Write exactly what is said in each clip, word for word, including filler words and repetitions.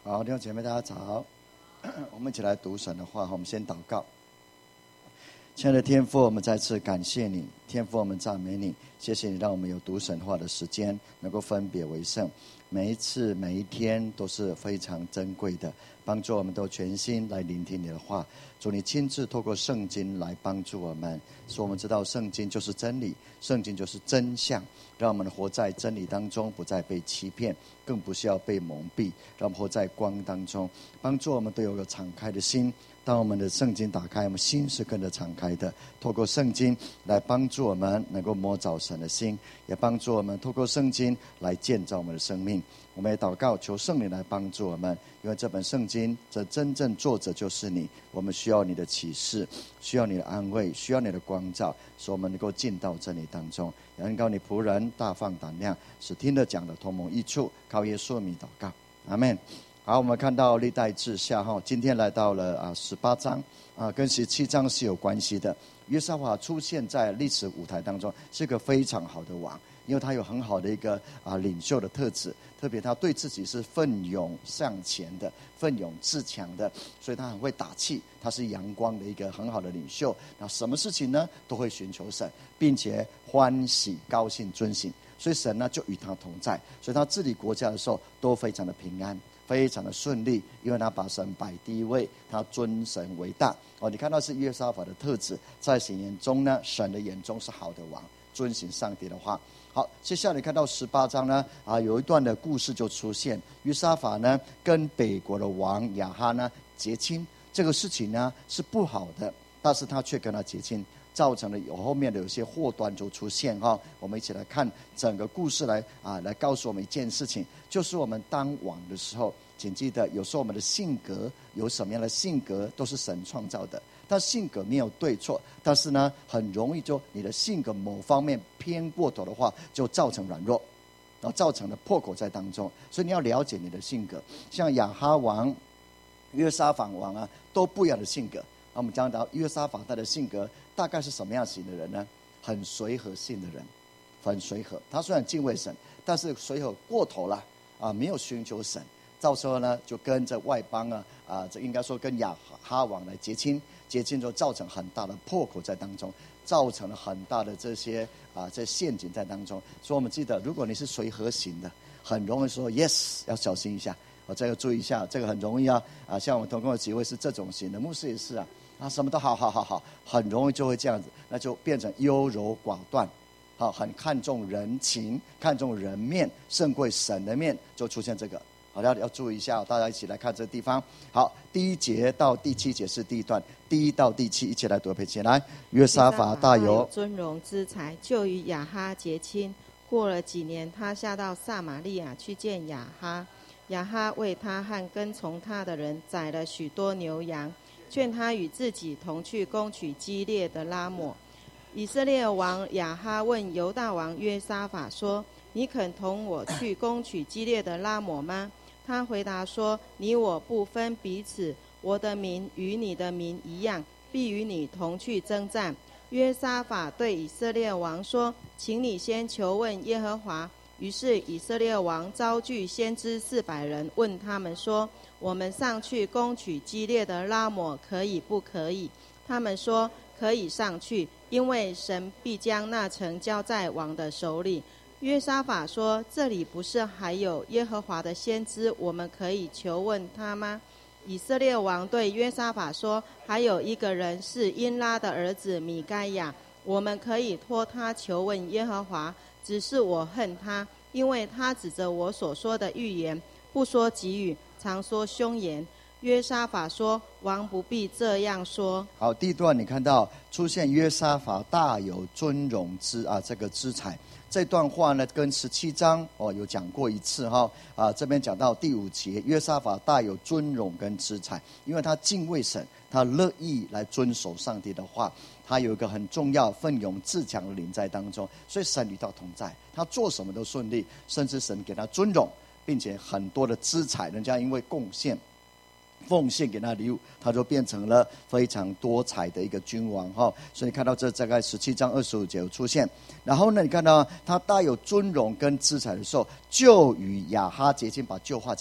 好，弟兄姐妹大家早，我们一起来读神的话。我们先祷告。亲爱的天父，我们再次感谢你，天父，我们赞美你，谢谢你让我们有读神话的时间，能够分别为圣。每一次每一天都是非常珍贵的，帮助我们都全心来聆听你的话。主，你亲自透过圣经来帮助我们，使我们知道圣经就是真理，圣经就是真相，让我们活在真理当中，不再被欺骗，更不需要被蒙蔽，让我们活在光当中，帮助我们都有个敞开的心。当我们的圣经打开，我们心是跟着敞开的，透过圣经来帮助我们能够摸着神的心，也帮助我们透过圣经来建造我们的生命。我们也祷告求圣灵来帮助我们，因为这本圣经这真正作者就是你，我们需要你的启示，需要你的安慰，需要你的光照，使我们能够进到真理当中。也恩膏你仆人大放胆量，使听得讲的同盟益处，靠耶稣名祷告，阿们。好，我们看到历代志下哈，今天来到了啊十八章啊，跟十七章是有关系的。约沙法出现在历史舞台当中，是一个非常好的王，因为他有很好的一个啊领袖的特质，特别他对自己是奋勇向前的，奋勇自强的，所以他很会打气，他是阳光的一个很好的领袖。那什么事情呢，都会寻求神，并且欢喜高兴遵行，所以神呢就与他同在，所以他治理国家的时候都非常的平安，非常的顺利，因为他把神摆第一位，他尊神为大。哦，你看到是约沙法的特质，在神眼中呢，神的眼中是好的王，遵行上帝的话。好，接下来看到十八章呢，啊，有一段的故事就出现，约沙法呢跟北国的王亚哈呢结亲，这个事情呢是不好的，但是他却跟他结亲，造成了有后面的有些祸端就出现哈。我们一起来看整个故事来啊，来告诉我们一件事情，就是我们当王的时候，请记得，有时候我们的性格有什么样的性格都是神创造的，但性格没有对错，但是呢，很容易就你的性格某方面偏过头的话，就造成软弱，然后造成了破口在当中。所以你要了解你的性格，像亚哈王、约沙法王啊，都不一样的性格。那我们讲到约沙法他的性格大概是什么样型的人呢？很随和性的人，很随和。他虽然敬畏神，但是随和过头了啊，没有寻求神。到时候呢，就跟着外邦啊啊，这应该说跟亚哈王来结亲，结亲就造成很大的破口在当中，造成了很大的这些啊这陷阱在当中。所以我们记得，如果你是随和型的，很容易说 yes， 要小心一下。我这个注意一下，这个很容易啊啊，像我们同工的几位是这种型的，牧师也是啊啊，什么都好好好好，很容易就会这样子，那就变成优柔寡断。好，很看重人情，看重人面，胜过神的面，就出现这个。好，要要注意一下，大家一起来看这个地方。好，第一节到第七节是第一段，第一到第七一起来读，配起来。约沙法大有尊荣之才，就与亚哈结亲。过了几年，他下到撒玛利亚去见亚哈。亚哈为他和跟从他的人宰了许多牛羊，劝他与自己同去攻取基列的拉抹。以色列王亚哈问犹大王约沙法说：“你肯同我去攻取基列的拉抹吗？”他回答说：“你我不分彼此，我的民与你的民一样，必与你同去征战。”约沙法对以色列王说：“请你先求问耶和华。”于是以色列王召聚先知四百人，问他们说：“我们上去攻取基列的拉抹，可以不可以？”他们说：“可以上去，因为神必将那城交在王的手里。”约沙法说：“这里不是还有耶和华的先知，我们可以求问他吗？”以色列王对约沙法说：“还有一个人是因拉的儿子米该亚，我们可以托他求问耶和华。只是我恨他，因为他指着我所说的预言，不说吉语，常说凶言。”约沙法说：“王不必这样说。” 好，第一段你看到出现约沙法大有尊荣之啊这个资财。这段话呢，跟十七章哦有讲过一次哈啊，这边讲到第五节，约沙法大有尊荣跟资财，因为他敬畏神，他乐意来遵守上帝的话，他有一个很重要奋勇自强的灵在当中，所以神与他同在，他做什么都顺利，甚至神给他尊荣，并且很多的资财，人家因为贡献。奉献给他礼物，他就变成了非常多彩的一个君王哈。所以看到这大概十七章二十五节有出现。然后呢，你看到他大有尊荣跟资财的时候，就与亚哈结亲，把旧画起来。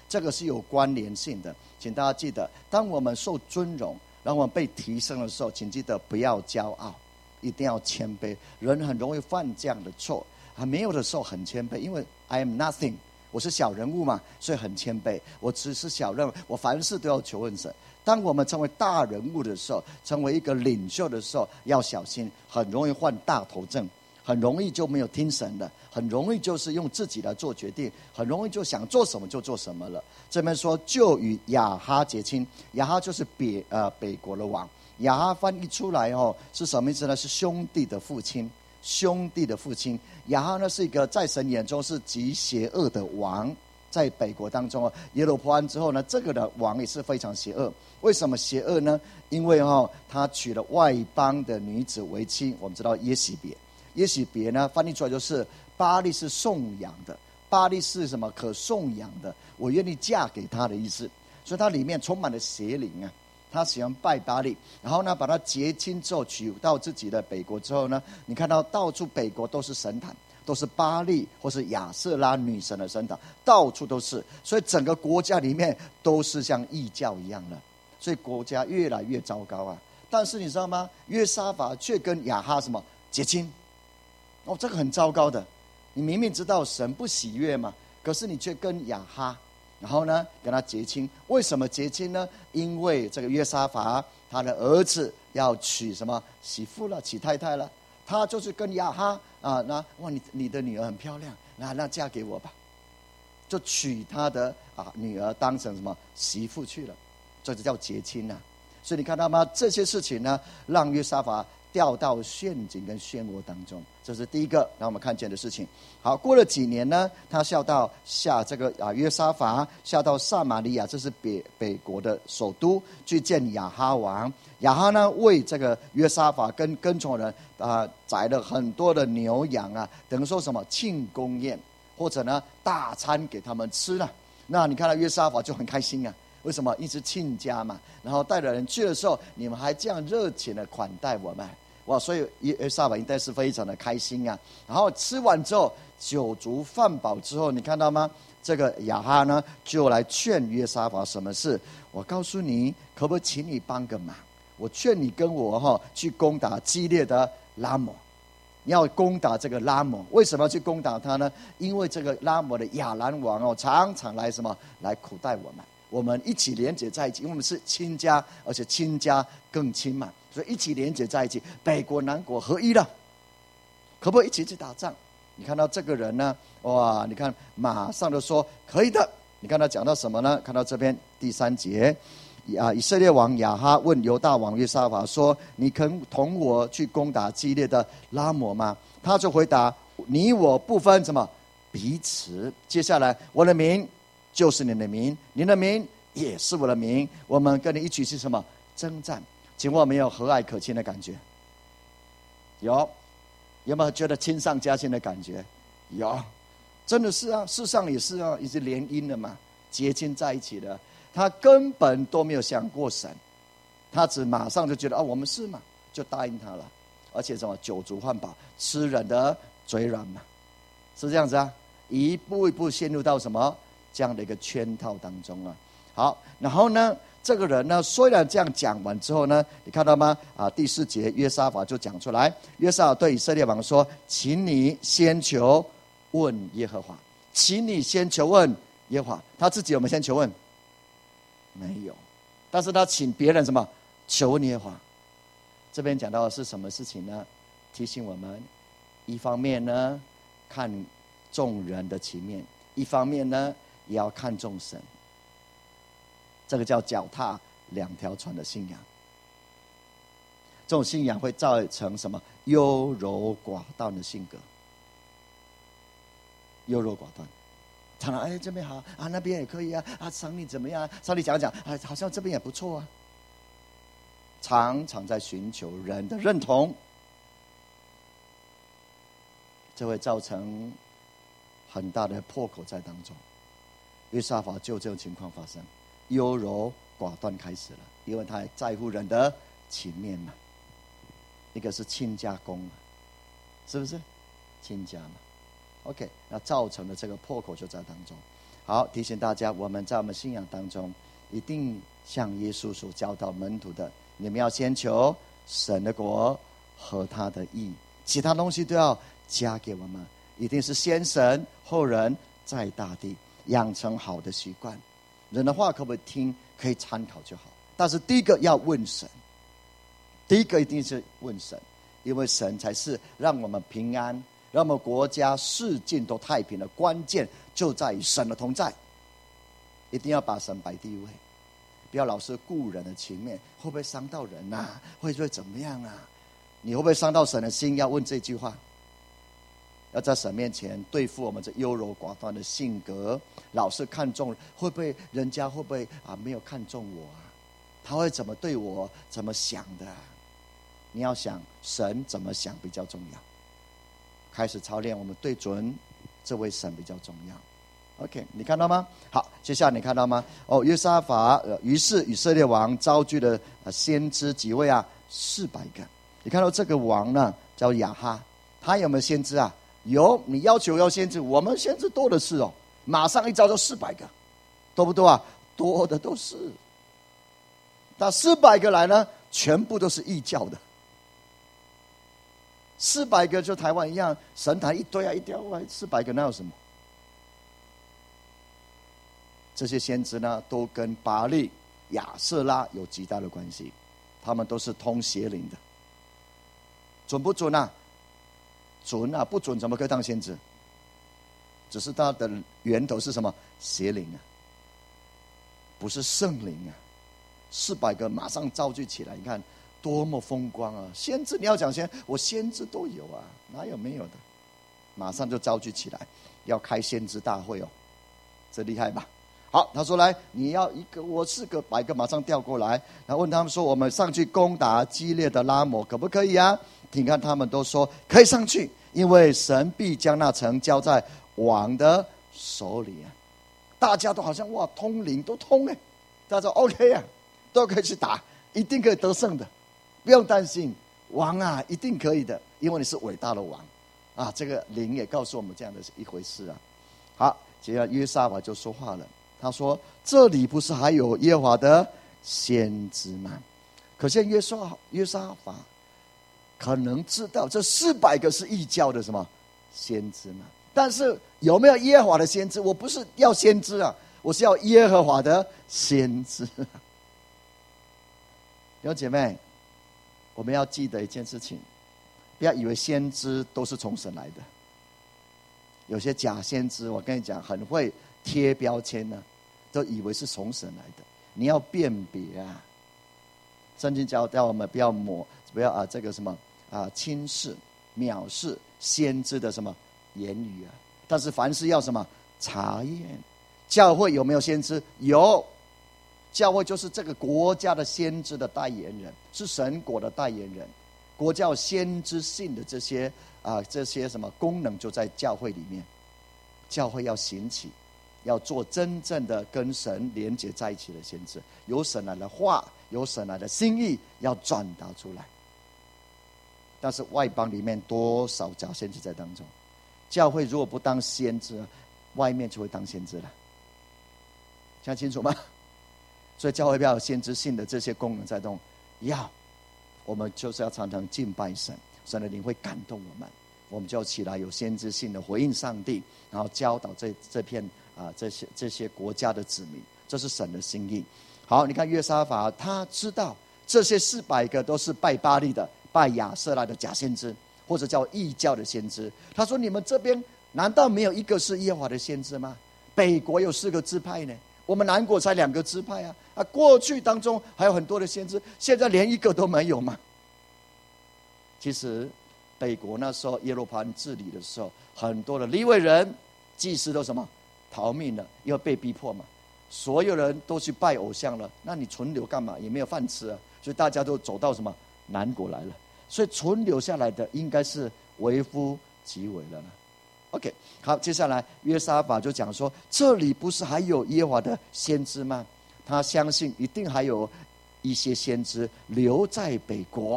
这个是有关联性的。请大家记得，当我们受尊荣，让我们被提升的时候，请记得不要骄傲，一定要谦卑。人很容易犯这样的错，还没有的时候很谦卑，因为 I am nothing， 我是小人物嘛，所以很谦卑。我只是小人物，我凡事都要求问神。当我们成为大人物的时候，成为一个领袖的时候，要小心，很容易患大头症，很容易就没有听神的，很容易就是用自己来做决定，很容易就想做什么就做什么了。这边说就与亚哈结亲，亚哈就是北呃北国的王。亚哈翻译出来哦是什么意思呢？是兄弟的父亲，兄弟的父亲。亚哈呢是一个在神眼中是极邪恶的王，在北国当中哦，耶罗波安之后呢，这个的王也是非常邪恶。为什么邪恶呢？因为哦他娶了外邦的女子为妻。我们知道耶洗别，耶洗别呢翻译出来就是巴力是颂扬的，巴力是什么？可颂扬的，我愿意嫁给他的意思。所以它里面充满了邪灵啊。他喜欢拜巴力，然后呢把他结亲之后娶到自己的北国之后呢，你看到到处北国都是神坛，都是巴力或是亚瑟拉女神的神坛，到处都是。所以整个国家里面都是像异教一样的，所以国家越来越糟糕啊。但是你知道吗？约沙法却跟亚哈什么结亲？哦，这个很糟糕的。你明明知道神不喜悦嘛，可是你却跟亚哈，然后呢跟他结亲。为什么结亲呢？因为这个约沙法他的儿子要娶什么媳妇了，娶太太了。他就是跟亚哈啊，那哇你你的女儿很漂亮，那那嫁给我吧，就娶他的啊女儿当成什么媳妇去了，这就叫结亲啊。所以你看到吗？这些事情呢，让约沙法掉到陷阱跟漩涡当中，这是第一个让我们看见的事情。好，过了几年呢，他下到下这个啊约沙法下到撒玛利亚，这是北北国的首都，去见亚哈王。亚哈呢为这个约沙法跟跟从人啊宰了很多的牛羊啊，等于说什么庆功宴，或者呢大餐给他们吃了。那你看到约沙法就很开心啊。为什么？一直亲家嘛，然后带着人去的时候，你们还这样热情的款待我们，哇！所以约沙法应该是非常的开心啊。然后吃完之后，酒足饭饱之后，你看到吗？这个亚哈呢，就来劝约沙法什么事？我告诉你，可不可以请你帮个忙？我劝你跟我哈、哦、去攻打基列的拉摩，你要攻打这个拉摩。为什么要去攻打他呢？因为这个拉摩的亚兰王哦，常常来什么来苦待我们。我们一起连结在一起，因为我们是亲家，而且亲家更亲嘛，所以一起连结在一起，北国南国合一了，可不可以一起去打仗？你看到这个人呢，哇！你看马上就说可以的。你看他讲到什么呢？看到这边第三节，啊，以色列王亚哈问犹大王约沙法说：“你肯同我去攻打基列的拉摩吗？”他就回答：“你我不分什么彼此。”接下来，我的名就是你的名，你的名也是我的名，我们跟你一起去什么征战？请问有没有和蔼可亲的感觉？有，有没有觉得亲上加亲的感觉？有，真的是啊，世上也是啊，也是联姻的嘛，结亲在一起的。他根本都没有想过神，他只马上就觉得啊，我们是嘛，就答应他了。而且什么酒足饭饱，吃人的嘴软嘛，是这样子啊，一步一步陷入到什么这样的一个圈套当中啊。好，然后呢，这个人呢，虽然这样讲完之后呢，你看到吗？啊，第四节约沙法就讲出来，约沙法对以色列王说：“请你先求问耶和华，请你先求问耶和华。”他自己有没有先求问？没有，但是他请别人什么求问耶和华。这边讲到的是什么事情呢？提醒我们，一方面呢看众人的情面，一方面呢也要看重神。这个叫脚踏两条船的信仰。这种信仰会造成什么？优柔寡断的性格。优柔寡断，常常哎这边好啊，那边也可以啊，啊上帝怎么样？上帝讲讲啊，好像这边也不错啊。常常在寻求人的认同，这会造成很大的破口在当中。约沙法就这种情况发生，优柔寡断开始了，因为他还在乎人的情面嘛。一个是亲家公，是不是亲家嘛 ？OK， 那造成的这个破口就在当中。 好，提醒大家，我们在我们信仰当中，一定像耶稣所教导门徒的，你们要先求神的国和他的义，其他东西都要加给我们。一定是先神后人，在大地养成好的习惯。人的话可不可以听，可以参考就好，但是第一个要问神，第一个一定是问神，因为神才是让我们平安，让我们国家世境都太平的关键，就在于神的同在。一定要把神摆第一位，不要老是顾人的情面，会不会伤到人啊？会不会怎么样啊？你会不会伤到神的心？要问这句话。要在神面前对付我们这优柔寡断的性格，老是看重，会不会人家会不会啊没有看重我啊？他会怎么对我，怎么想的？你要想神怎么想比较重要。开始操练我们对准这位神比较重要。OK， 你看到吗？好，接下来你看到吗？哦，约沙法，呃，于是以色列王招聚了先知几位啊？四百个。你看到这个王呢，叫亚哈，他有没有先知啊？有，你要求要先知，我们先知多的是哦，马上一招就四百个，多不多啊？多的都是。那四百个来呢，全部都是异教的。四百个就台湾一样，神坛一堆啊，一堆啊，四百个那有什么？这些先知呢，都跟巴力、亚瑟拉有极大的关系，他们都是通邪灵的。准不准啊？准啊，不准怎么可以当先知？只是它的源头是什么？邪灵啊，不是圣灵啊。四百个马上召集起来，你看多么风光啊！先知你要讲先，我先知都有啊，哪有没有的？马上就召集起来，要开先知大会哦，这厉害吧？好，他说来，你要一个，我四个，百个马上调过来，然后问他们说，我们上去攻打激烈的拉摩，可不可以啊？你看他们都说可以上去，因为神必将那城交在王的手里啊。大家都好像哇通灵都通哎，大家说 OK 啊，都可以去打，一定可以得胜的，不用担心，王啊一定可以的，因为你是伟大的王啊。这个灵也告诉我们这样的一回事啊。好，接下来约沙法就说话了，他说这里不是还有耶和华的先知吗？可见约沙约沙法可能知道这四百个是异教的什么先知嘛？但是有没有耶和华的先知？我不是要先知啊，我是要耶和华的先知。弟兄姐妹，我们要记得一件事情，不要以为先知都是从神来的。有些假先知，我跟你讲，很会贴标签呢、啊，都以为是从神来的。你要辨别啊！圣经教导我们不要抹，不要啊这个什么啊轻视、藐视先知的什么言语啊。但是凡事要什么查验。教会有没有先知？有。教会就是这个国家的先知的代言人，是神国的代言人。国教先知性的这些啊这些什么功能就在教会里面。教会要兴起，要做真正的跟神连结在一起的先知，有神来的话，有神来的心意要传达出来。但是外邦里面多少假先知在当中，教会如果不当先知，外面就会当先知了。讲清楚吗？所以教会要有先知性的这些功能在动，要我们就是要常常敬拜神，神的灵会感动我们，我们就起来有先知性的回应上帝，然后教导这这片啊这些这些国家的子民，这是神的心意。好，你看约沙法，他知道这些四百个都是拜巴力的、拜亚瑟拉的假先知，或者叫异教的先知。他说：“你们这边难道没有一个是耶和华的先知吗？北国有四个支派呢，我们南国才两个支派啊！啊，过去当中还有很多的先知，现在连一个都没有吗？”其实北国那时候耶罗波安治理的时候，很多的利未人、祭司都什么逃命了，因为被逼迫嘛。所有人都去拜偶像了，那你存留干嘛？也没有饭吃啊，所以大家都走到什么南国来了。所以存留下来的应该是为夫即为了呢。OK， 好，接下来约沙法就讲说，这里不是还有耶和华的先知吗？他相信一定还有一些先知留在北国，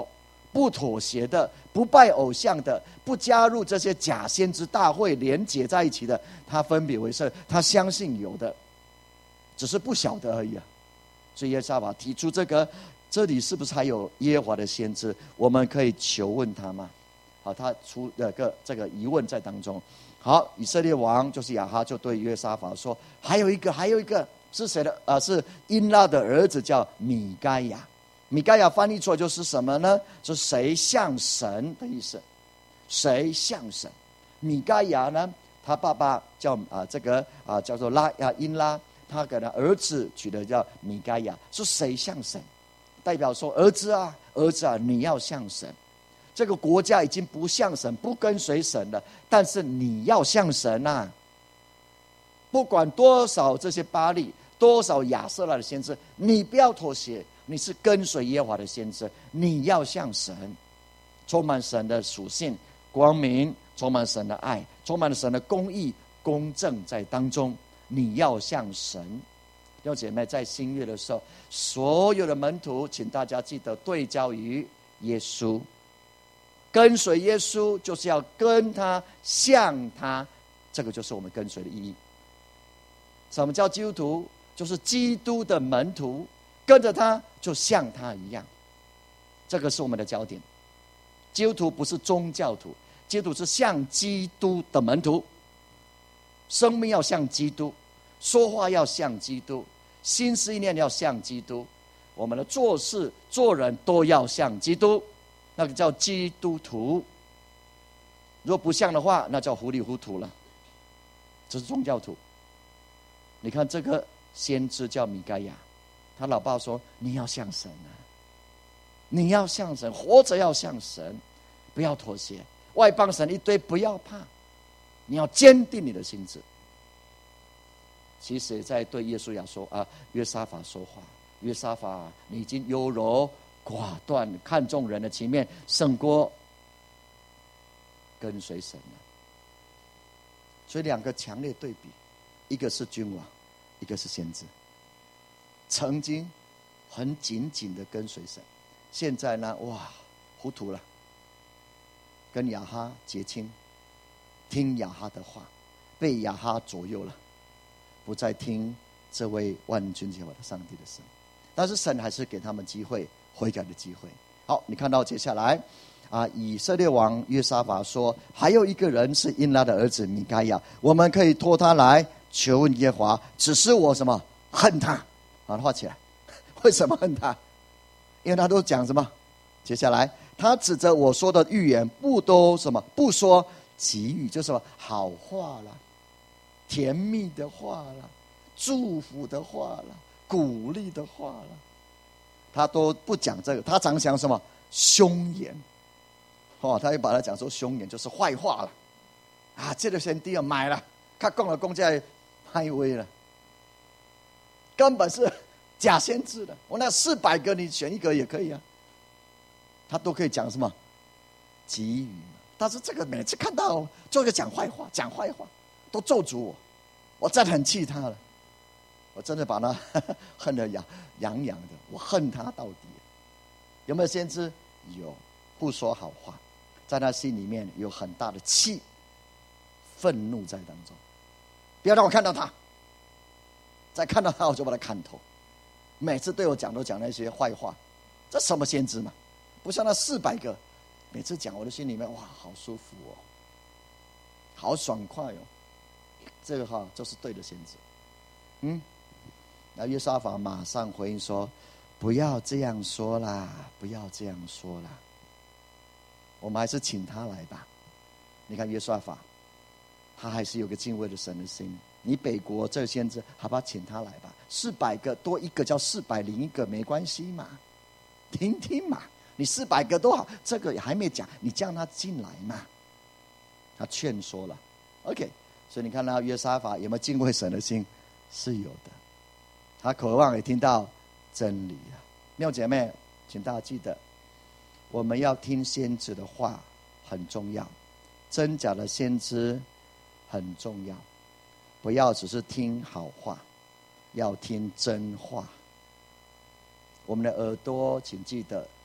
不妥协的，不拜偶像的，不加入这些假先知大会连结在一起的，他分别为圣，他相信有的，只是不晓得而已啊。所以约沙法提出这个，这里是不是还有耶和华的先知？我们可以求问他吗？好，他出了个这个疑问在当中。好，以色列王就是亚哈，就对约沙法说：“还有一个，还有一个是谁的？啊、呃，是因拉的儿子，叫米该亚。米该亚翻译出来就是什么呢？是谁像神的意思？谁像神？米该亚呢？他爸爸叫啊、呃、这个啊、呃、叫做拉啊因拉，他给他儿子取的叫米该亚，是谁像神？代表说儿子啊，儿子啊，你要像神。”这个国家已经不像神，不跟随神了，但是你要像神啊！不管多少这些巴力，多少亚瑟拉的先知，你不要妥协，你是跟随耶和华的先知，你要像神，充满神的属性、光明，充满神的爱，充满了神的公义、公正在当中，你要像神。弟兄姐妹，在新约的时候，所有的门徒，请大家记得对焦于耶稣。跟随耶稣就是要跟他像他，这个就是我们跟随的意义。什么叫基督徒？就是基督的门徒，跟着他就像他一样，这个是我们的焦点。基督徒不是宗教徒，基督徒是像基督的门徒，生命要像基督，说话要像基督，心思意念要像基督，我们的做事做人都要像基督，那个叫基督徒。如果不像的话，那叫糊里糊涂了，这是宗教徒。你看这个先知叫米该亚，他老爸说：“你要像神啊，你要像神，活着要像神，不要妥协。外邦神一堆，不要怕，你要坚定你的心志。”其实也在对耶稣亚说啊，约沙法说话。约沙法，你已经优柔寡断，看重人的情面，胜过跟随神了。所以两个强烈对比，一个是君王，一个是先知。曾经很紧紧的跟随神，现在呢，哇，糊涂了，跟亚哈结亲，听亚哈的话，被亚哈左右了，不再听这位万军之耶和华的上帝的声。但是神还是给他们机会，悔改的机会。好，你看到接下来啊，以色列王约沙法说，还有一个人是因拉的儿子米该亚，我们可以托他来求问耶和华，只是我什么恨他。把它画起来。为什么恨他？因为他都讲什么？接下来他指着我说的预言，不都什么？不说给予，就是什么好话啦，甜蜜的话啦，祝福的话啦，鼓励的话啦，他都不讲这个，他常讲什么凶言。哦，他又把它讲说凶言就是坏话了。啊，这个先弟要买了，他讲了讲在太威了，根本是假先知的。我那四百个，你选一个也可以啊。他都可以讲什么给予，但是这个每次看到就会讲坏话，讲坏话，都咒诅我，我真的很气他了。我真的把他恨得痒痒痒的，我恨他到底。有没有先知？有，不说好话，在他心里面有很大的气、愤怒在当中。不要让我看到他，再看到他我就把他砍头。每次对我讲都讲那些坏话，这什么先知嘛？不像那四百个，每次讲我的心里面哇，好舒服哦，好爽快哦。这个哈就是对的先知。嗯，那约沙法马上回应说：“不要这样说啦，不要这样说啦，我们还是请他来吧。”你看约沙法，他还是有个敬畏的神的心。你北国这先知，好吧，请他来吧。四百个多一个叫四百零一个，没关系嘛，听听嘛。你四百个都好，这个还没讲，你叫他进来嘛。他劝说了 ，OK。所以你看到约沙法有没有敬畏神的心？是有的。他渴望也听到真理啊。弟兄姐妹，请大家记得，我们要听先知的话很重要，真假的先知很重要。不要只是听好话，要听真话。我们的耳朵，请记得，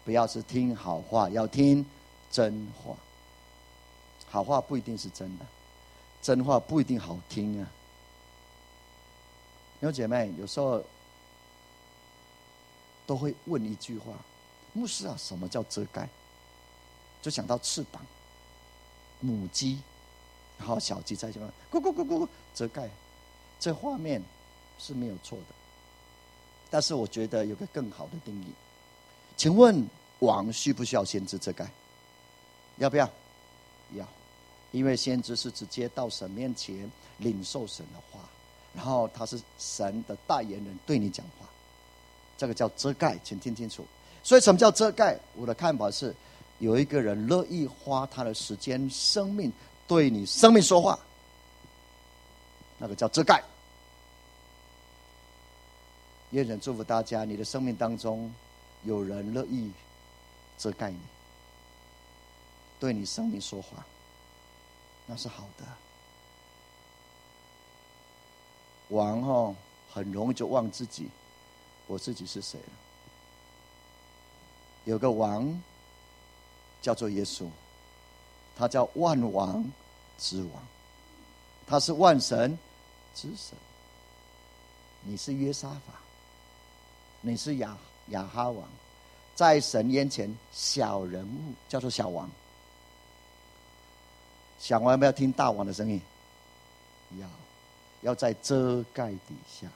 不要只听好话，要听真话。好话不一定是真的，真话不一定好听啊。有姐妹有时候都会问一句话：牧师啊，什么叫遮盖？就想到翅膀、母鸡，然后小鸡在这边咕咕咕咕遮盖，这画面是没有错的。但是我觉得有个更好的定义。请问王需不需要先知遮盖？要不要？要，因为先知是直接到神面前领受神的话，然后他是神的代言人对你讲话，这个叫遮盖，请听清楚。所以什么叫遮盖？我的看法是，有一个人乐意花他的时间、生命对你生命说话，那个叫遮盖。愿神祝福大家，你的生命当中有人乐意遮盖你，对你生命说话，那是好的。王哦，很容易就忘自己，我自己是谁了。有个王叫做耶稣，他叫万王之王，他是万神之神。你是约沙法，你是亚亚哈王，在神面前小人物，叫做小王。小王要不要听大王的声音？要，要在遮盖底下。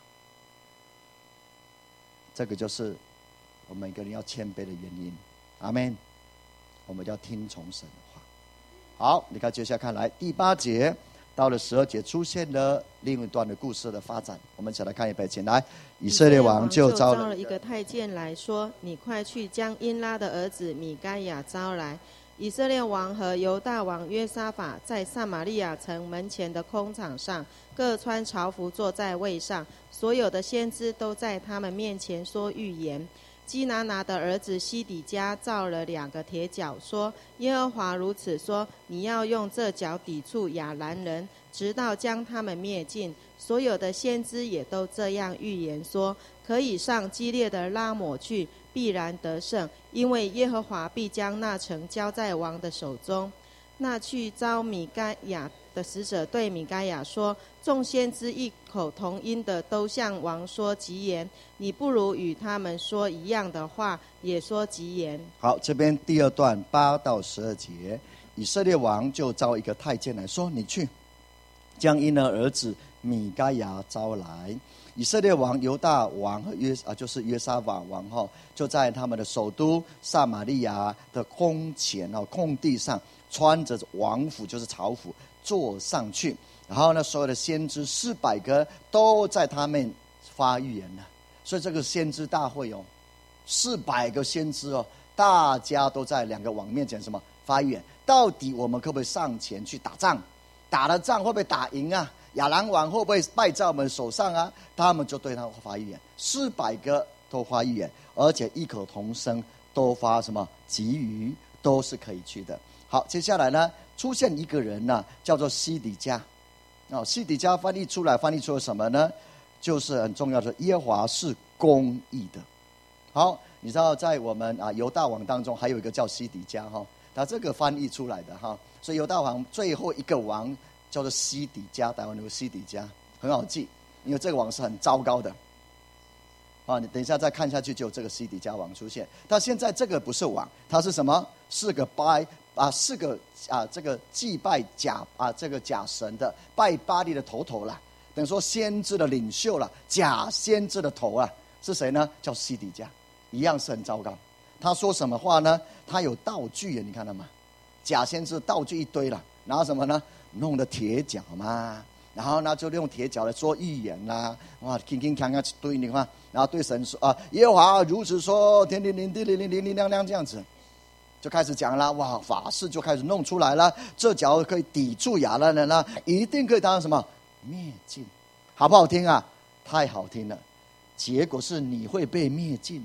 这个就是我们每个人要谦卑的原因。阿们。我们要听从神的话。好，你看接下来看来第八节到了十二节，出现了另一段的故事的发展。我们一起来看一遍，请来。以色列王就招了一个太监来说：“你快去将因拉的儿子米该亚招来。”以色列王和犹大王约沙法在撒玛利亚城门前的空场上，各穿朝服坐在位上，所有的先知都在他们面前说预言。基拿拿的儿子西底家造了两个铁角，说：“耶和华如此说，你要用这角抵触亚兰人，直到将他们灭尽。”所有的先知也都这样预言说：“可以上基列的拉抹去，必然得胜，因为耶和华必将那城交在王的手中。”那去招米该亚的使者对米该亚说：“众先知异口同音的都向王说吉言，你不如与他们说一样的话，也说吉言。” 好，这边第二段八到十二节，以色列王就召一个太监来说：“你去，将因的儿子米该亚招来。”以色列王、犹大王和约啊，就是约沙法王哈，就在他们的首都撒玛利亚的空前哦空地上，穿着王服，就是朝服，坐上去。然后呢，所有的先知四百个都在他们发预言了。所以这个先知大会哦，四百个先知哦，大家都在两个王面前什么发预言？到底我们可不可以上前去打仗？打了仗会不会打赢啊？亚兰王会不会败在我们手上啊？他们就对他发预言，四百个都发预言，而且异口同声都发什么给予，都是可以去的。好，接下来呢，出现一个人呢、啊，叫做西底家。哦，西底家翻译出来，翻译出了什么呢？就是很重要的，耶和华是公义的。好，你知道在我们啊犹大王当中，还有一个叫西底家哈，他这个翻译出来的哈，所以犹大王最后一个王叫做西底家，台湾有个西底家很好记，因为这个王是很糟糕的。啊，你等一下再看下去，就有这个西底家王出现。但现在这个不是王，他是什么？是个拜啊，是个啊，这个祭拜假啊，这个假神的拜巴力的头头了。等于说先知的领袖了，假先知的头啊，是谁呢？叫西底家，一样是很糟糕。他说什么话呢？他有道具啊，你看到吗？假先知道具一堆了，然后什么呢？弄的铁脚嘛，然后呢就用铁脚来说预言啦，哇，铿铿锵锵一堆，你看，然后对神说啊，耶和华如此说，天灵灵地灵灵灵灵亮亮这样子，就开始讲了，哇，法事就开始弄出来了，这脚可以抵住亚兰人了，一定可以当什么灭尽，好不好听啊？太好听了，结果是你会被灭尽，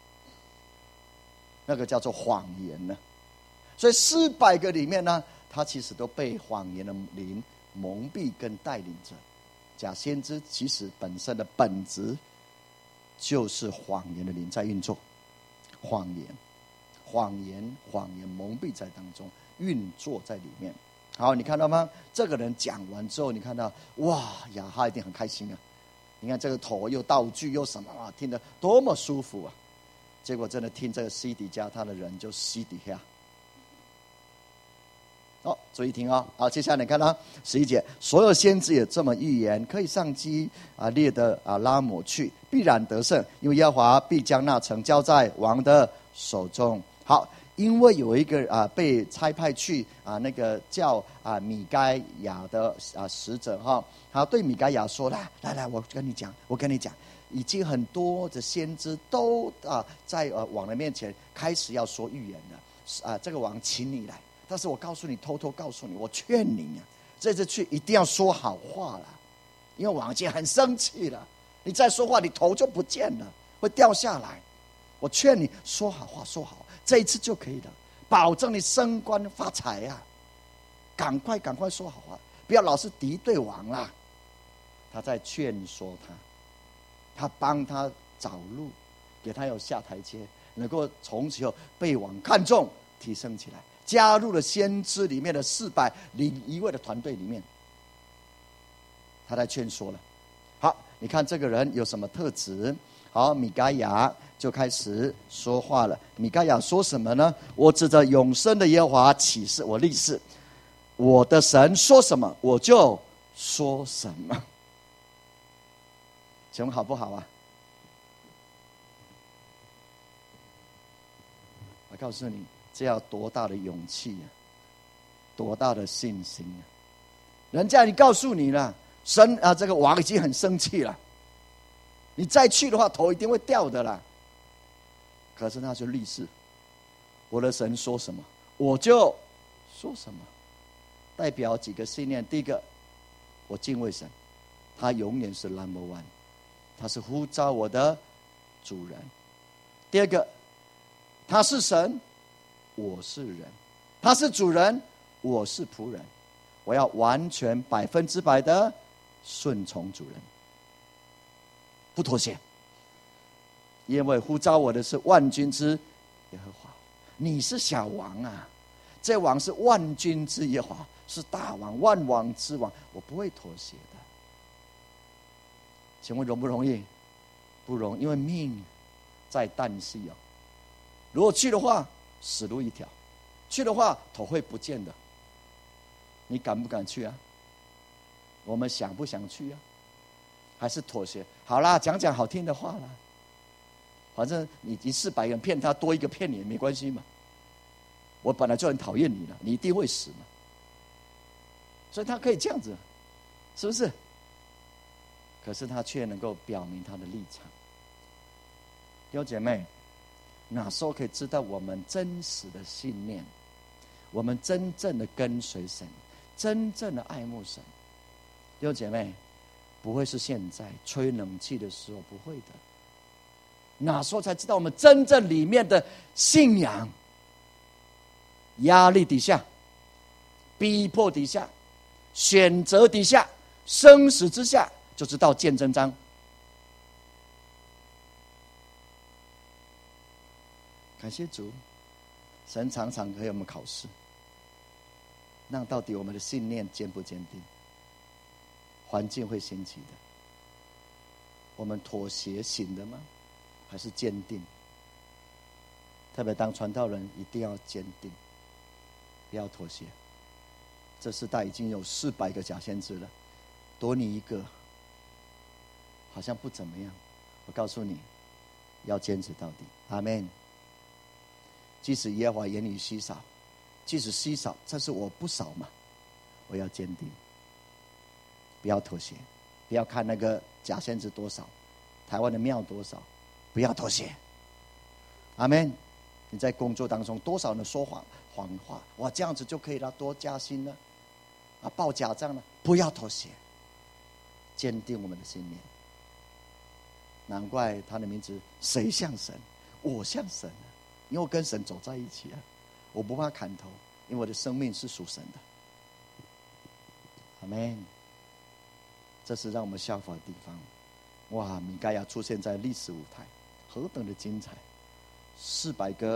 那个叫做谎言呢。所以四百个里面呢，他其实都被谎言的灵蒙蔽跟带领着。假先知其实本身的本质就是谎言的灵在运作，谎言， 谎言谎言蒙蔽在当中，运作在里面。好，你看到吗？这个人讲完之后，你看到哇，亚哈一定很开心啊！你看这个头又道具又什么啊，听得多么舒服啊！结果真的听这个西底家他的人就西底下。哦，注意听哦。好，接下来你看到十一节，所有先知也这么预言，可以上基啊列的啊拉姆去，必然得胜，因为耶和华必将那城交在王的手中。好，因为有一个啊被差派去啊那个叫啊米该亚的啊使者哈，他对米该亚说：来来来，我跟你讲，我跟你讲，已经很多的先知都啊在呃王的面前开始要说预言了啊，这个王请你来。但是我告诉你，偷偷告诉你，我劝你啊，这次去一定要说好话了，因为王已经很生气了。你再说话，你头就不见了，会掉下来。我劝你说好话，说好，这一次就可以了，保证你升官发财啊！赶快赶快说好话，不要老是敌对王啦。他在劝说他，他帮他找路，给他有下台阶，能够从此后被王看重，提升起来。加入了先知里面的四百零一位的团队里面，他在劝说了。好，你看这个人有什么特质？好，米该亚就开始说话了。米该亚说什么呢？我指着永生的耶和华起誓，我立誓，我的神说什么，我就说什么。请问好不好啊？我告诉你，这要多大的勇气啊，多大的信心啊！人家已经告诉你了，神啊，这个王已经很生气了，你再去的话，头一定会掉的啦。可是他就立誓，我的神说什么，我就说什么，代表几个信念。第一个，我敬畏神，他永远是 number one， 他是呼召我的主人。第二个，他是神，我是人，他是主人，我是仆人，我要完全百分之百的顺从主人，不妥协，因为呼召我的是万军之耶和华。你是小王啊，这王是万军之耶和华，是大王，万王之王，我不会妥协的。请问容不容易？不容易，因为命在旦夕哦。如果去的话，死路一条；去的话，头会不见的。你敢不敢去啊？我们想不想去啊？还是妥协？好啦，讲讲好听的话啦。反正你一四百人骗他，多一个骗你也没关系嘛。我本来就很讨厌你了，你一定会死嘛。所以他可以这样子，是不是？可是他却能够表明他的立场。弟兄姐妹，哪时候可以知道我们真实的信念？我们真正的跟随神，真正的爱慕神。弟兄姐妹，不会是现在吹冷气的时候，不会的。哪时候才知道我们真正里面的信仰？压力底下，逼迫底下，选择底下，生死之下，就知道见真章。感谢主，神常常给我们考试，那到底我们的信念坚不坚定？环境会兴起的，我们妥协行的吗？还是坚定？特别当传道人，一定要坚定，不要妥协。这世代已经有四百个假先知了，多你一个，好像不怎么样。我告诉你，要坚持到底。阿们。即使耶和华言语稀少，即使稀少，但是我不少嘛，我要坚定，不要妥协，不要看那个假先知多少，台湾的庙多少，不要妥协。阿们。你在工作当中多少人说谎谎话，哇，这样子就可以了，多加薪了，啊，报假账了，不要妥协，坚定我们的信念。难怪他的名字谁像神？我像神啊，因为我跟神走在一起啊，我不怕砍头，因为我的生命是属神的。阿们。这是让我们效法的地方。哇，米该亚出现在历史舞台，何等的精彩！四百个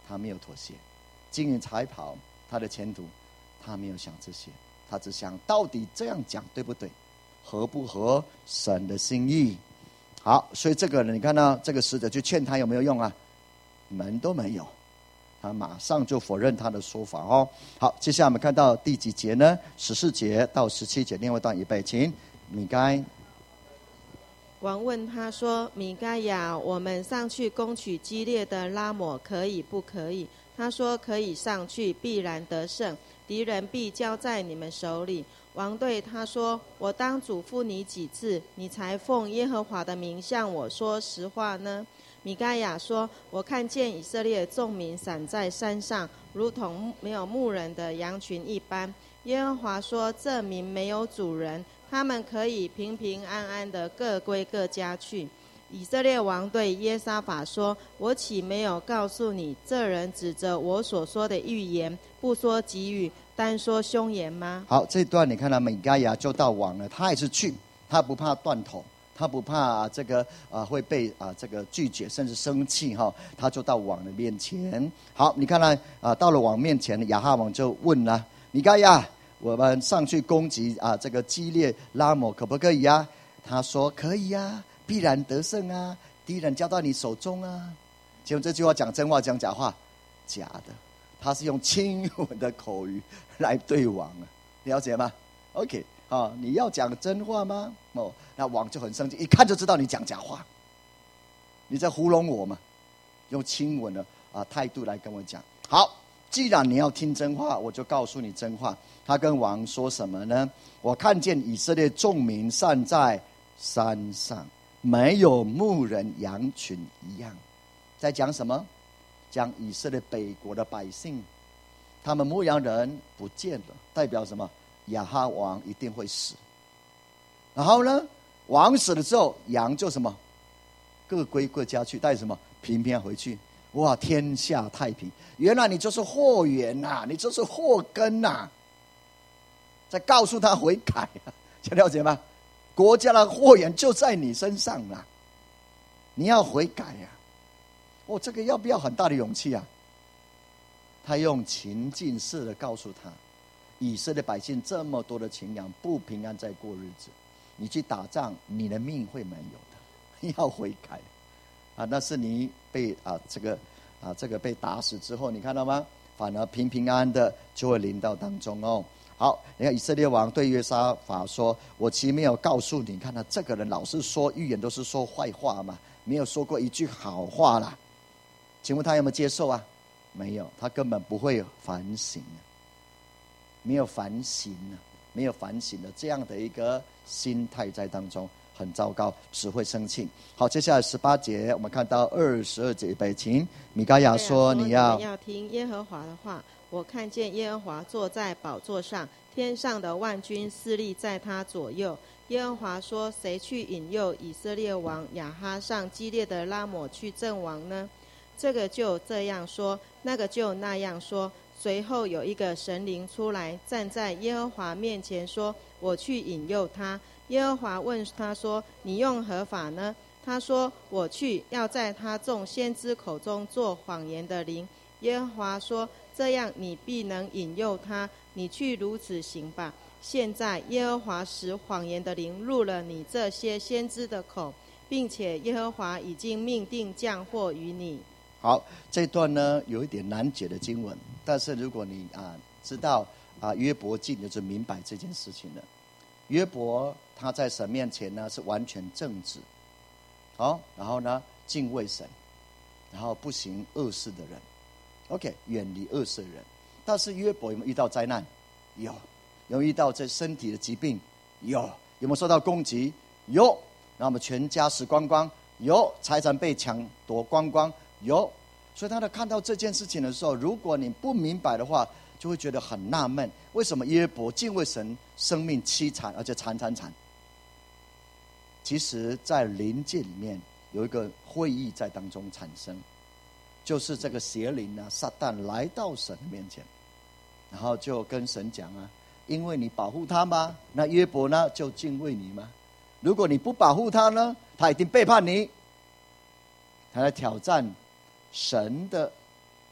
他没有妥协；金银财宝，他的前途，他没有想这些，他只想到底这样讲对不对，合不合神的心意。好，所以这个人你看到这个使者去劝他有没有用啊？门都没有，他马上就否认他的说法哦。好，接下来我们看到第几节呢？十四节到十七节，另外一段预备，请米该。 王问他说：米该亚，我们上去攻取基列的拉抹，可以不可以？他说：可以上去，必然得胜，敌人必交在你们手里。王对他说：我当嘱咐你几次，你才奉耶和华的名向我说实话呢？米该亚说：我看见以色列众民散在山上，如同没有牧人的羊群一般。耶和华说：这民没有主人，他们可以平平安安的各归各家去。以色列王对耶沙法说：我岂没有告诉你，这人指着我所说的预言，不说给予，单说凶言吗？ 好，这段你看到米该亚就到王了，他也是去，他不怕断头，他不怕、啊、这个啊会被啊这个拒绝，甚至生气哈、哦，他就到王的面前。好，你看到啊到了王面前，亚哈王就问了米该亚：我们上去攻击啊这个基列拉抹可不可以啊？他说可以啊，必然得胜啊，敌人交到你手中啊。结果这句话讲真话讲假话？假的，他是用亲吻的口语来对王啊，了解吗 ？OK。啊，你要讲真话吗？哦，那王就很生气，一看就知道你讲假话，你在糊弄我嘛？用亲吻的啊态度来跟我讲。好，既然你要听真话，我就告诉你真话。他跟王说什么呢？我看见以色列众民散在山上，没有牧人羊群一样。在讲什么？讲以色列北国的百姓，他们牧羊人不见了，代表什么？亚哈王一定会死。然后呢，王死了之后，羊就什么各归各家去，带什么平平回去。哇，天下太平！原来你就是祸源呐、啊，你就是祸根呐、啊。再告诉他悔改啊，想了解吗？国家的祸源就在你身上啊，你要悔改啊。哦，这个要不要很大的勇气啊？他用情境式的告诉他。以色列百姓这么多的群羊不平安在过日子，你去打仗，你的命会没有的，你要悔改啊！那是你被啊这个啊这个被打死之后，你看到吗？反而平平安安的就会临到当中哦。好，你看以色列王对约沙法说：“我其实没有告诉你，看到这个人老是说预言都是说坏话嘛，没有说过一句好话啦。请问他有没有接受啊？没有，他根本不会反省。”没有反省啊，没有反省的这样的一个心态在当中，很糟糕，只会生气。好，接下来十八节，我们看到二十二节，北请米该亚说：“你要要听耶和华的话。我看见耶和华坐在宝座上，天上的万军侍立在他左右。耶和华说：谁去引诱以色列王亚哈上基列的拉抹去阵亡呢？这个就这样说，那个就那样说。”随后有一个神灵出来，站在耶和华面前说：“我去引诱他。”耶和华问他说：“你用何法呢？”他说：“我去，要在他众先知口中做谎言的灵。”耶和华说：“这样你必能引诱他，你去如此行吧。现在耶和华使谎言的灵入了你这些先知的口，并且耶和华已经命定降祸于你。” 好，这段呢有一点难解的经文，但是如果你啊知道啊约伯记，你就明白这件事情了。约伯他在神面前呢是完全正直，好、哦，然后呢敬畏神，然后不行恶事的人 ，OK， 远离恶事的人。但是约伯有没有遇到灾难？有。有没有遇到这身体的疾病？有。有没有受到攻击？有。然后我们全家死光光？有。财产被抢夺光光？有。所以他在看到这件事情的时候，如果你不明白的话，就会觉得很纳闷，为什么约伯敬畏神，生命凄惨，而且惨惨惨？其实在灵界里面有一个会议在当中产生，就是这个邪灵啊撒旦来到神的面前，然后就跟神讲啊，因为你保护他吗？那约伯呢就敬畏你吗？如果你不保护他呢，他一定背叛你。他来挑战神的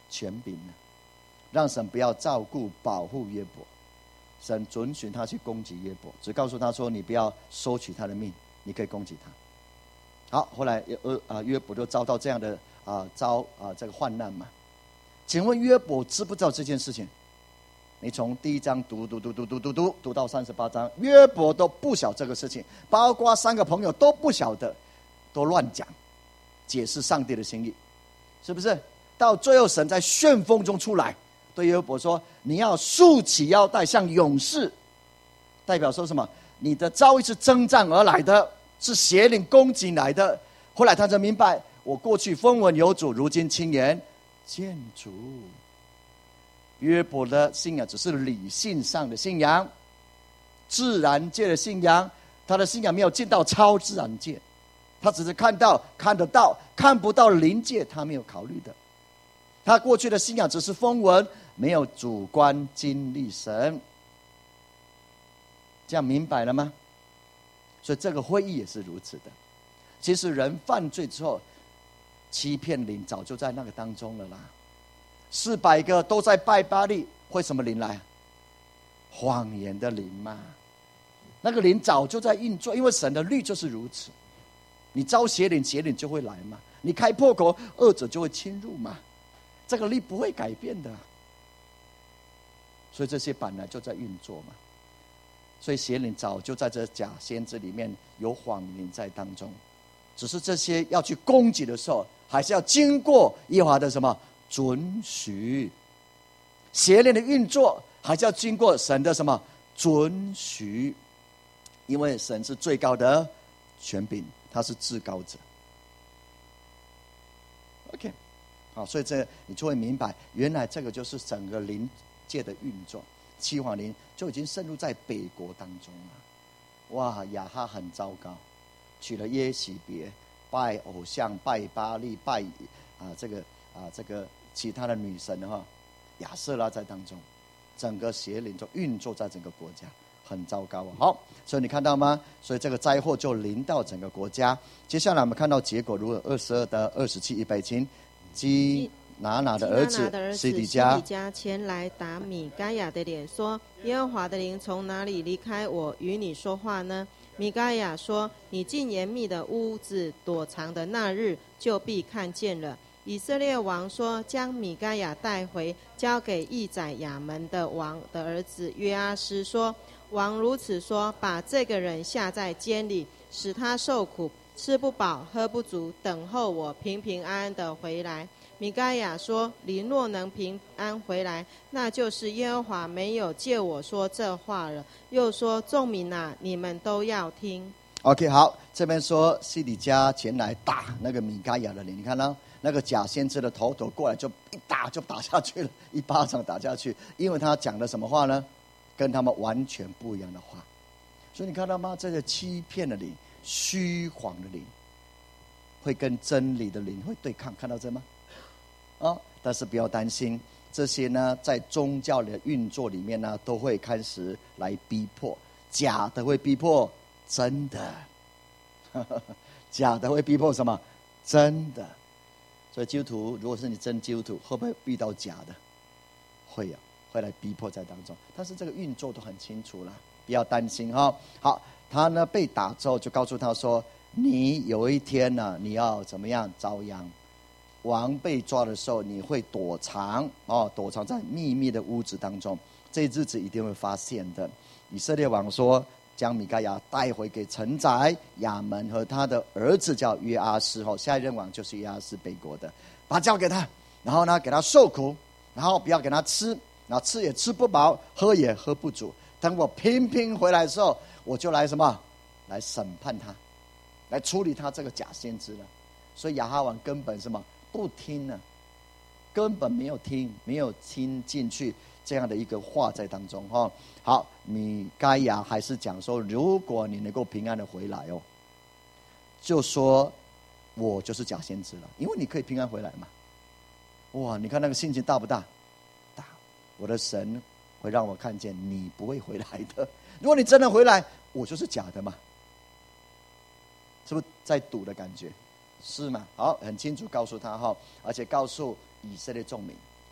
权柄，让神不要照顾保护约伯。神准许他去攻击约伯，只告诉他说：“你不要收取他的命，你可以攻击他。”好，后来呃啊约伯就遭到这样的啊遭啊这个患难嘛。请问约伯知不知道这件事情？你从第一章读读读读读读读读到三十八章，约伯都不晓这个事情，包括三个朋友都不晓得，都乱讲，解释上帝的心意，是不是？到最后，神在旋风中出来，对约伯说：“你要竖起腰带，像勇士。”代表说什么？你的遭遇是征战而来的，是邪灵攻击来的。后来他就明白，我过去风闻有主，如今亲眼见主。约伯的信仰只是理性上的信仰，自然界的信仰，他的信仰没有进到超自然界，他只是看到看得到，看不到灵界他没有考虑的。他过去的信仰只是风闻，没有主观经历神。这样明白了吗？所以这个会议也是如此的。其实人犯罪之后，欺骗灵早就在那个当中了啦。四百个都在拜巴力，会什么灵来？谎言的灵嘛。那个灵早就在运作，因为神的律就是如此。你招邪灵，邪灵就会来嘛。你开破口，恶者就会侵入嘛。这个律不会改变的。所以这些本来就在运作嘛。所以邪灵早就在这假先知里面有谎言在当中，只是这些要去攻击的时候，还是要经过耶和华的什么准许。邪灵的运作还是要经过神的什么准许，因为神是最高的权柄，他是至高者。 OK， 好，所以这你就会明白，原来这个就是整个灵界的运作。七皇灵就已经渗入在北国当中了。哇，亚哈很糟糕，娶了耶洗别，拜偶像，拜巴力，拜啊这个啊这个其他的女神哈，亚瑟拉在当中，整个邪灵就运作在整个国家，很糟糕啊。好，所以你看到吗？所以这个灾祸就临到整个国家。接下来我们看到结果如何？二十二到二十七，预备起。基拿拿的儿子西底家前来打米该亚的脸，说：耶和华的灵从哪里离开我与你说话呢？米该亚说：你进严密的屋子躲藏的那日，就必看见了。以色列王说：将米该亚带回，交给役宰亚门的王的儿子约阿施，说：王如此说，把这个人下在监里，使他受苦，吃不饱喝不足，等候我平平安安的回来。米该亚说：你若能平安回来，那就是耶和华没有借我说这话了。又说：众民啊，你们都要听。 OK， 好，这边说西底家前来打那个米该亚的脸，你看到那个假先知的头头过来就一打就打下去了，一巴掌打下去，因为他讲的什么话呢？跟他们完全不一样的话。所以你看到吗？这个欺骗的灵，虚谎的灵，会跟真理的灵会对抗，看到这吗？哦，但是不要担心，这些呢，在宗教的运作里面呢，都会开始来逼迫，假的会逼迫真的，假的会逼迫什么？真的。所以基督徒，如果是你真基督徒，会不会遇到假的？会有，会来逼迫在当中。但是这个运作都很清楚了，不要担心哈。好，他呢被打之后，就告诉他说：你有一天呢，你要怎么样遭殃？王被抓的时候，你会躲藏哦，躲藏在秘密的屋子当中，这日子一定会发现的。以色列王说：将米该亚带回给臣宰亚门和他的儿子叫约阿施，哦，下一任王就是约阿施北国的，把他交给他，然后呢给他受苦，然后不要给他吃，然后吃也吃不饱，喝也喝不足。等我平平回来的时候，我就来什么？来审判他，来处理他这个假先知了。所以亚哈王根本什么？不听呢，根本没有听，没有听进去这样的一个话在当中哈。好，米该亚还是讲说，如果你能够平安的回来哦，就说我就是假先知了，因为你可以平安回来嘛。哇，你看那个信心大不大？大。我的神会让我看见你不会回来的。如果你真的回来，我就是假的嘛，是不是在赌的感觉？是吗？好，很清楚告诉他哈，而且告诉以色列众民，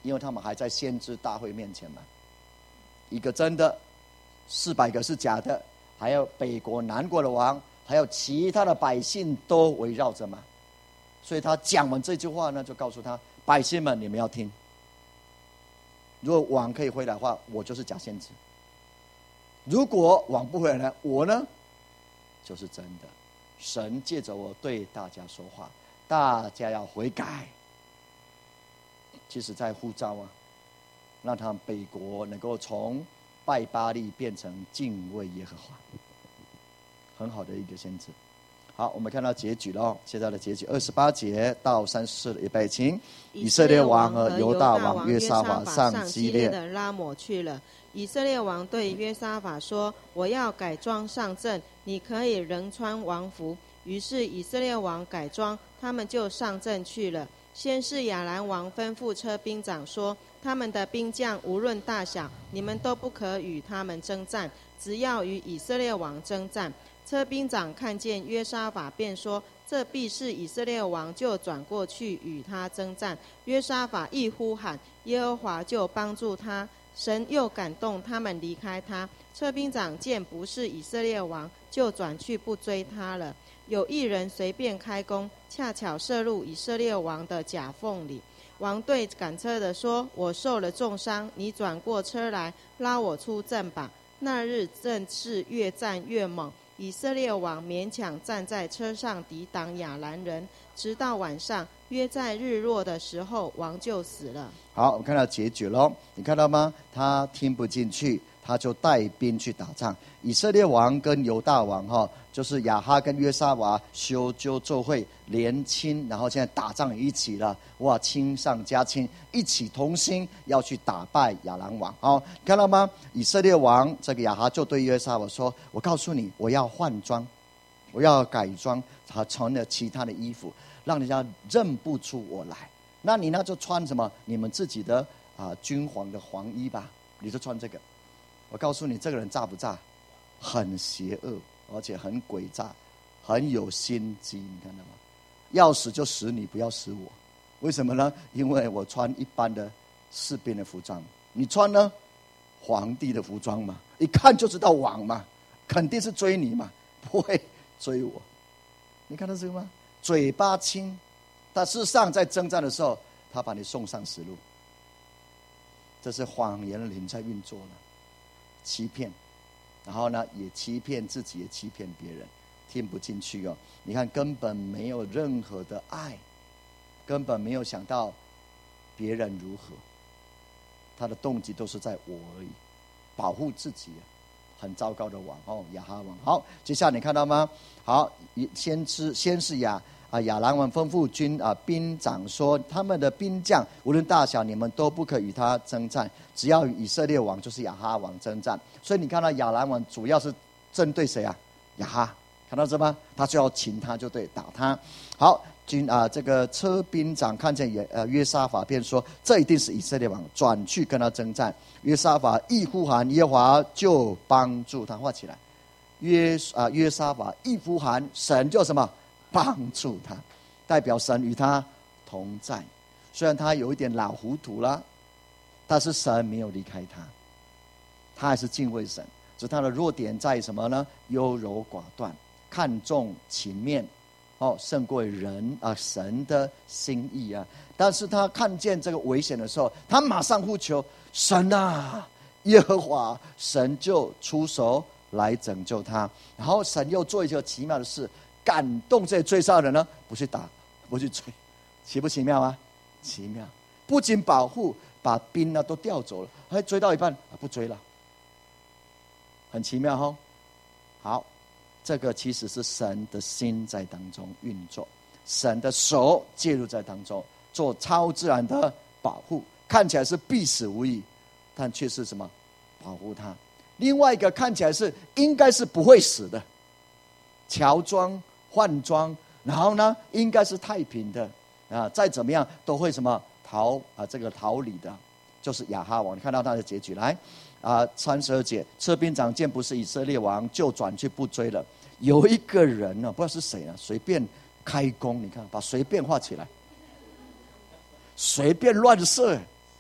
因为他们还在先知大会面前嘛，一个真的，四百个是假的，还有北国南国的王，还有其他的百姓都围绕着嘛。所以他讲完这句话呢，就告诉他百姓们，你们要听，如果王可以回来的话，我就是假先知；如果王不回来呢，我呢就是真的。神借着我对大家说话，大家要悔改。其实在呼召啊，让他们北国能够从拜巴力变成敬畏耶和华，很好的一个先知。好，我们看到结局了，现在的结局二十八节到三十四的预备，请。以色列王和犹大王约沙法上基列的拉抹去了。以色列王对约沙法说：“我要改装上阵，你可以仍穿王服。”于是以色列王改装，他们就上阵去了。先是亚兰王吩咐车兵长说：“他们的兵将无论大小，你们都不可与他们征战，只要与以色列王征战。”车兵长看见约沙法，便说：“这必是以色列王。”就转过去与他征战。约沙法一呼喊，耶和华就帮助他，神又感动他们离开他。车兵长见不是以色列王，就转去不追他了。有一人随便开弓，恰巧射入以色列王的甲缝里。王对赶车的说：“我受了重伤，你转过车来，拉我出阵吧。”那日正是越战越猛，以色列王勉强站在车上抵挡亚兰人，直到晚上，约在日落的时候，王就死了。 好，我们看到结局了，你看到吗？他听不进去，他就带兵去打仗。以色列王跟犹大王哈，就是亚哈跟约沙法修纠奏会联亲，然后现在打仗一起了，哇，亲上加亲，一起同心要去打败亚兰王。好，看到吗？以色列王这个亚哈就对约沙法说：“我告诉你，我要换装，我要改装，他穿了其他的衣服，让人家认不出我来。那你呢，就穿什么？你们自己的啊、呃、君皇的黄衣吧，你就穿这个。我告诉你，这个人诈不诈？很邪恶，而且很诡诈，很有心机，你看到吗？要死就死你，不要死我。为什么呢？因为我穿一般的士兵的服装，你穿呢皇帝的服装嘛，一看就知道王嘛，肯定是追你嘛，不会追我。你看到这个吗？嘴巴轻，但事实上在征战的时候，他把你送上死路。这是谎言灵在运作了，欺骗，然后呢也欺骗自己，也欺骗别人，听不进去哦。你看根本没有任何的爱，根本没有想到别人如何，他的动机都是在我而已，保护自己，很糟糕的王哦，亚哈王。好，接下来你看到吗？好，先知先是亚啊亚兰王吩咐军啊兵长说，他们的兵将无论大小，你们都不可与他征战，只要与以色列王就是亚哈王征战。所以你看到亚兰王主要是针对谁啊？亚哈，看到这吗？他就要擒他，就对，打他。好，军啊这个车兵长看见也呃约沙法，便说这一定是以色列王，转去跟他征战。约沙法一呼喊，耶和华就帮助他。画起来，约啊约沙法一呼喊，神就什么？帮助他，代表神与他同在。虽然他有一点老糊涂了，但是神没有离开他，他还是敬畏神。只是他的弱点在什么呢？优柔寡断，看重情面，哦，胜过人啊神的心意啊。但是他看见这个危险的时候，他马上呼求神啊，耶和华，神就出手来拯救他。然后神又做一个奇妙的事，感动这些追杀人呢，不去打，不去追，奇不奇妙啊？奇妙！不仅保护，把兵呢都调走了，还追到一半、啊、不追了，很奇妙哈、哦。好，这个其实是神的心在当中运作，神的手介入在当中，做超自然的保护，看起来是必死无疑，但却是什么？保护他。另外一个看起来是应该是不会死的，乔装换装，然后呢应该是太平的啊，再怎么样都会什么逃啊这个逃离的，就是亚哈王。你看到他的结局来啊，三十二节，车兵长见不是以色列王，就转去不追了。有一个人呢、啊，不知道是谁啊，随便开弓，你看把随便画起来，随便乱射，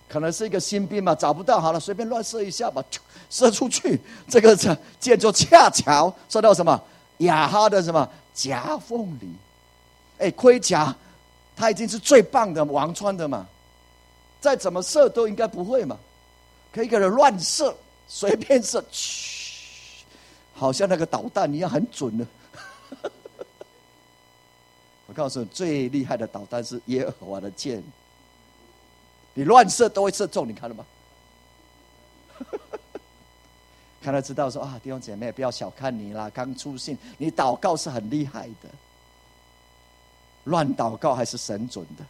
可能是一个新兵嘛，找不到，好了，随便乱射一下吧，射出去，这个箭就恰巧射到什么亚哈的什么夹缝里。哎，盔甲他已经是最棒的王穿的嘛，再怎么射都应该不会嘛，可以给人乱射，随便射，嘘，好像那个导弹一样，很准的。我告诉你，最厉害的导弹是耶和华的箭，你乱射都会射中，你看了吗？看了知道说啊，弟兄姐妹不要小看你啦，刚出信，你祷告是很厉害的，乱祷告还是神准的。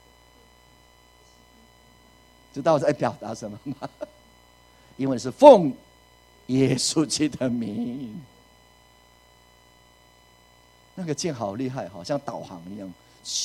知道我在表达什么吗？因为是奉耶稣基督的名。那个箭好厉害，好像导航一样，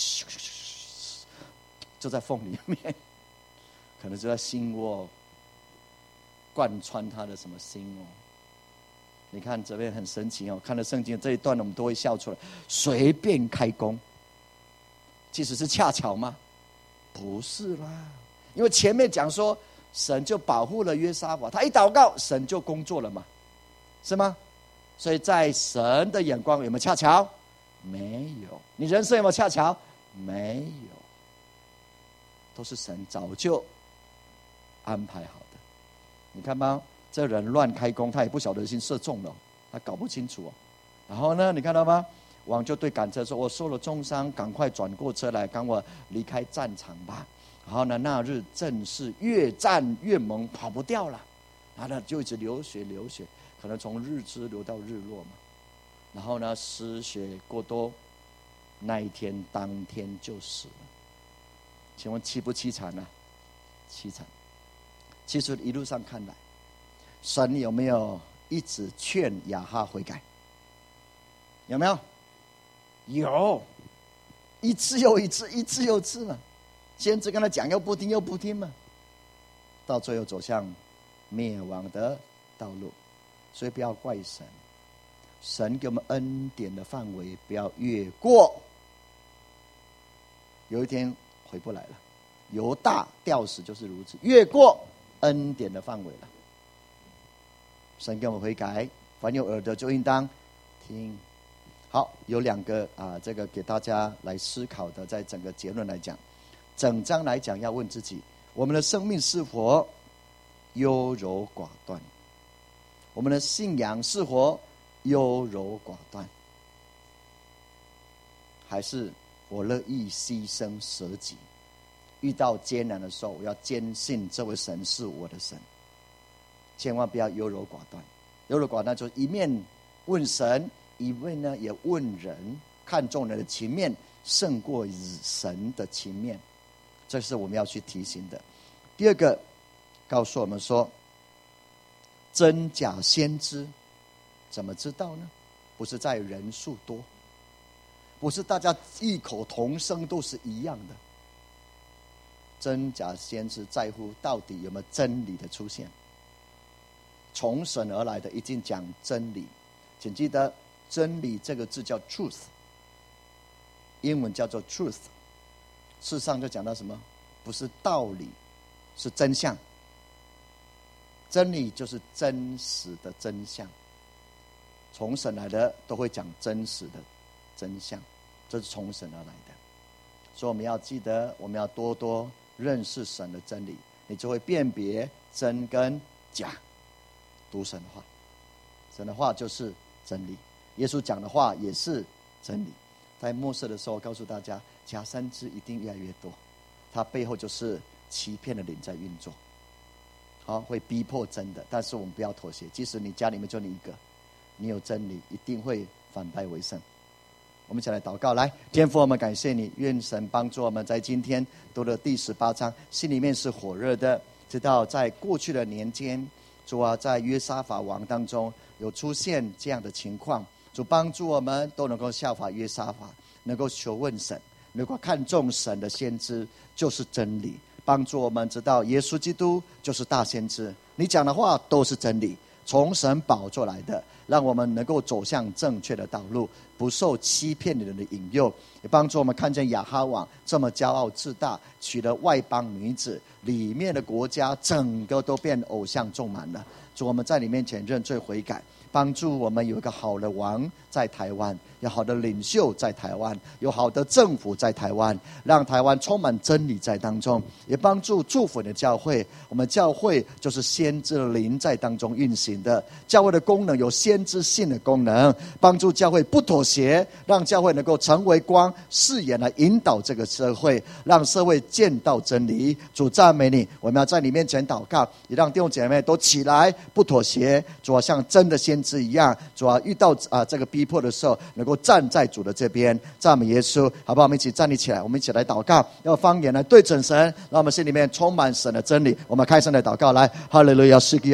就在缝里面，可能就在心窝贯穿他的什么心哦。你看这边很神奇哦，看了圣经这一段我们都会笑出来。随便开弓，其实是恰巧吗？不是啦，因为前面讲说神就保护了约沙法，他一祷告神就工作了嘛，是吗？所以在神的眼光有没有恰巧？没有。你人生有没有恰巧？没有，都是神早就安排好的。你看吧，这人乱开弓，他也不晓得已经射中了，他搞不清楚哦。然后呢，你看到吗？王就对赶车说：“我受了重伤，赶快转过车来，赶我离开战场吧。”然后呢，那日正是越战越猛，跑不掉了，然后呢就一直流血流血，可能从日出流到日落嘛。然后呢，失血过多，那一天当天就死了。请问凄不凄惨呢、啊？凄惨。其实一路上看来，神有没有一直劝亚哈悔改？有没有？有，一次又一次，一次又一次嘛。先知跟他讲，又不听，又不听嘛，到最后走向灭亡的道路。所以不要怪神，神给我们恩典的范围不要越过，有一天回不来了。犹大吊死就是如此，越过恩典的范围了。神给我们悔改，凡有耳的就应当听。好，有两个啊、呃，这个给大家来思考的，在整个结论来讲，整章来讲要问自己：我们的生命是否优柔寡断？我们的信仰是否优柔寡断？还是我乐意牺牲舍己？遇到艰难的时候，我要坚信这位神是我的神。千万不要优柔寡断。优柔寡断就是一面问神，一面呢也问人，看重人的情面胜过神的情面，这是我们要去提醒的。第二个告诉我们说，真假先知怎么知道呢？不是在人数多，不是大家异口同声都是一样的。真假先知在乎到底有没有真理的出现。从神而来的一定讲真理，请记得真理这个字叫 truth， 英文叫做 truth。 事实上就讲到什么？不是道理，是真相。真理就是真实的真相，从神来的都会讲真实的真相，这是从神而来的。所以我们要记得，我们要多多认识神的真理，你就会辨别真跟假。读神的话，神的话就是真理，耶稣讲的话也是真理。在末世的时候，告诉大家，假先知一定越来越多，它背后就是欺骗的灵在运作，好，会逼迫真的。但是我们不要妥协，即使你家里面就你一个，你有真理，一定会反败为胜。我们一起来祷告，来，天父，我们感谢你，愿神帮助我们在今天读了第十八章，心里面是火热的，知道在过去的年间，主啊，在约沙法王当中有出现这样的情况，主帮助我们都能够效法约沙法，能够求问神，能够看重神的先知就是真理，帮助我们知道耶稣基督就是大先知，你讲的话都是真理， 从神宝座来的，让我们能够走向正确的道路，不受欺骗的人的引诱，也帮助我们看见亚哈王这么骄傲自大，娶了外邦女子，里面的国家整个都变偶像种满了。主，我们在你面前认罪悔改，帮助我们有一个好的王在台湾，有好的领袖在台湾，有好的政府在台湾，让台湾充满真理在当中，也帮助祝福你的教会。我们教会就是先知的灵在当中运行的，教会的功能有先知性的功能，帮助教会不妥协，让教会能够成为光，视野来引导这个社会，让社会见到真理。主，赞美你，我们要在你面前祷告，也让弟兄姐妹都起来不妥协。主啊，像真的先知一样，主啊，遇到啊、呃、这个逼迫的时候，能够站在主的这边。赞美耶稣，好不好？我们一起站立起来，我们一起来祷告，用方言来对准神，让我们心里面充满神的真理。我们开声来祷告，来，哈利路亚，是